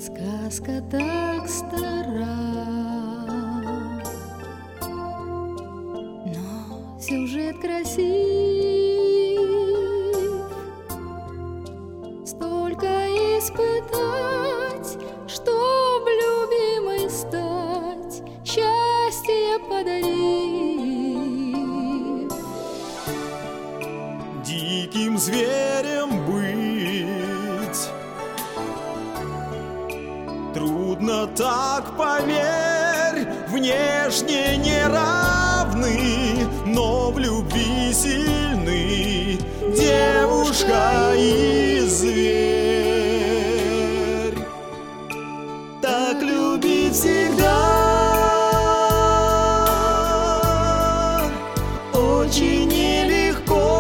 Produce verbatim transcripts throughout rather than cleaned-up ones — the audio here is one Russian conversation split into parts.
Сказка так стара, но сюжет красив. Столько испытать, чтоб любимой стать, счастье подарив. Диким зверем быть трудно так, поверь, внешне неравны, но в любви сильны девушка и зверь. Так любить всегда очень нелегко.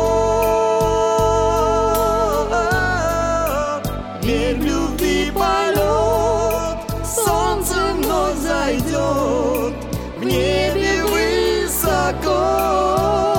Верь в любви полет, солнце вновь зайдет в небе высоко.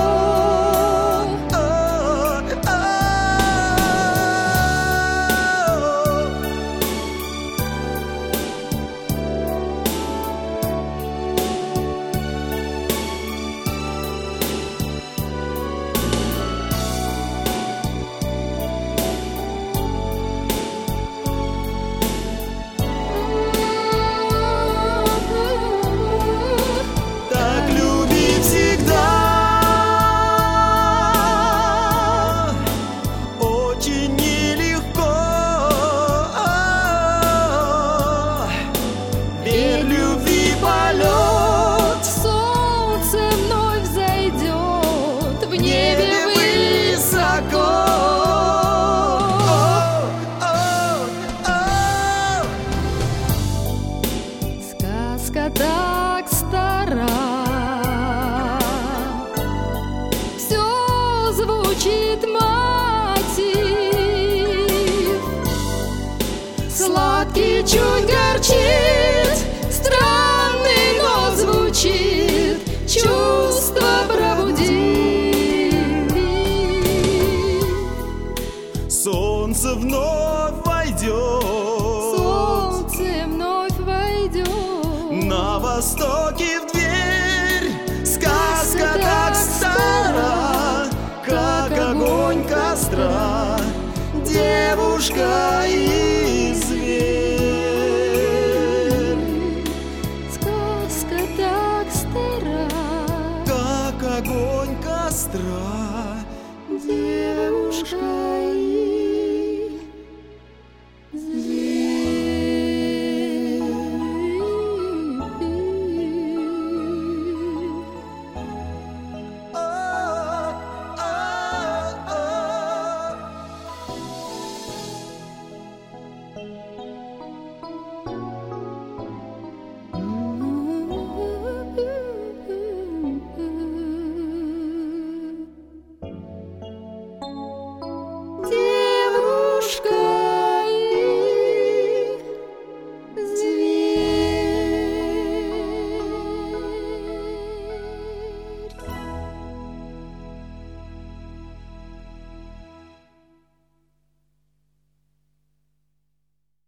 Сказка так стара, все звучит мотив. Сладкий чуть горчит, странный, но звучит, чувство пробудив. Солнце вновь войдет, солнце вновь войдет на востоке в дверь. Сказка так стара, как огонь костра, девушка и